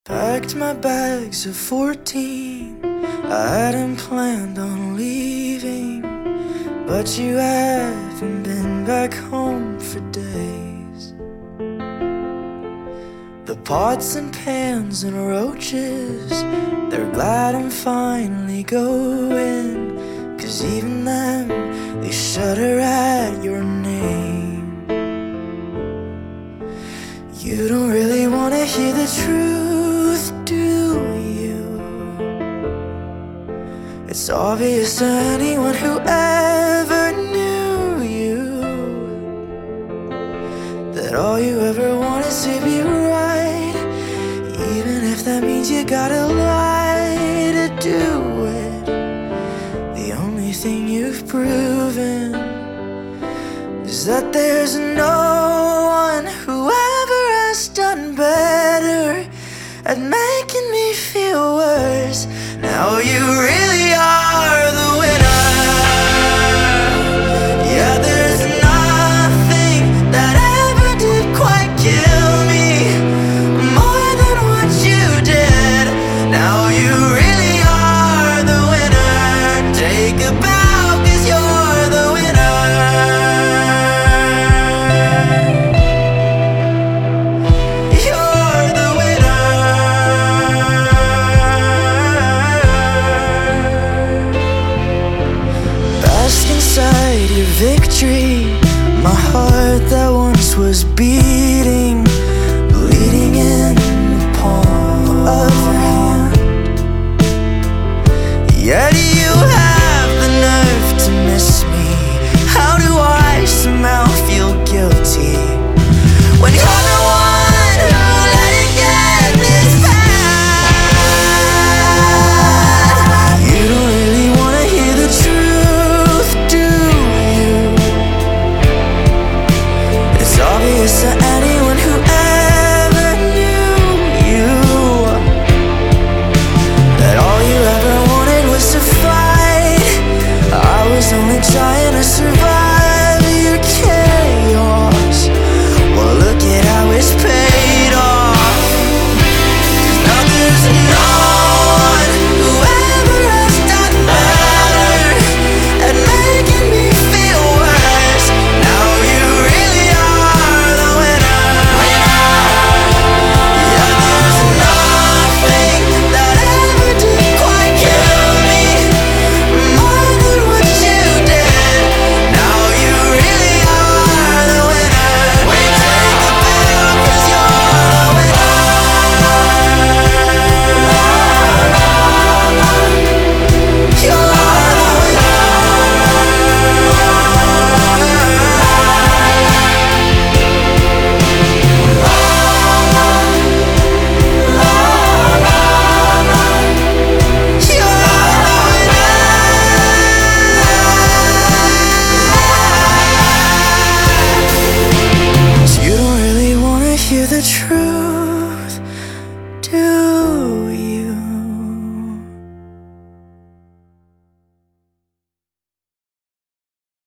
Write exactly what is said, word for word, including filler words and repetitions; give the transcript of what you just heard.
Packed my bags at fourteen. I hadn't planned on leaving, but you haven't been back home for days. The pots and pans and roaches, they're glad I'm finally going, 'cause even them, they shudder at your name. You don't really wanna hear the truth, do you? It's obvious to anyone who ever knew you that all you ever want is to be right, even if that means you gotta lie to do it. The only thing you've proven is that there's no one who ever has done better at making me feel worse. Now you really are the winner. Yeah, there's nothing that ever did quite kill me more than what you did. Now you really are the winner. Take a bow, 'cause you're the winner. You're the winner. Bask inside your victory. My heart that once was beating, bleeding in the palm of your hand. Yet you have the nerve to miss me. How do I somehow feel guilty when you're the one who let it get this bad? You don't really wanna hear the truth, do you? It's obvious to anyone who ever knew you that all you ever wanted was to fight. I was only trying to survive your chaos. Well, look at how it's paid off. 'Cause now there's no one who ever has done better at making me feel worse. Now you really are the winner. Yeah, there's nothing that ever did quite kill me more than what you did. Now you really are the winner. We take the battle 'cause you're the winner. You're the You don't really wanna hear the truth.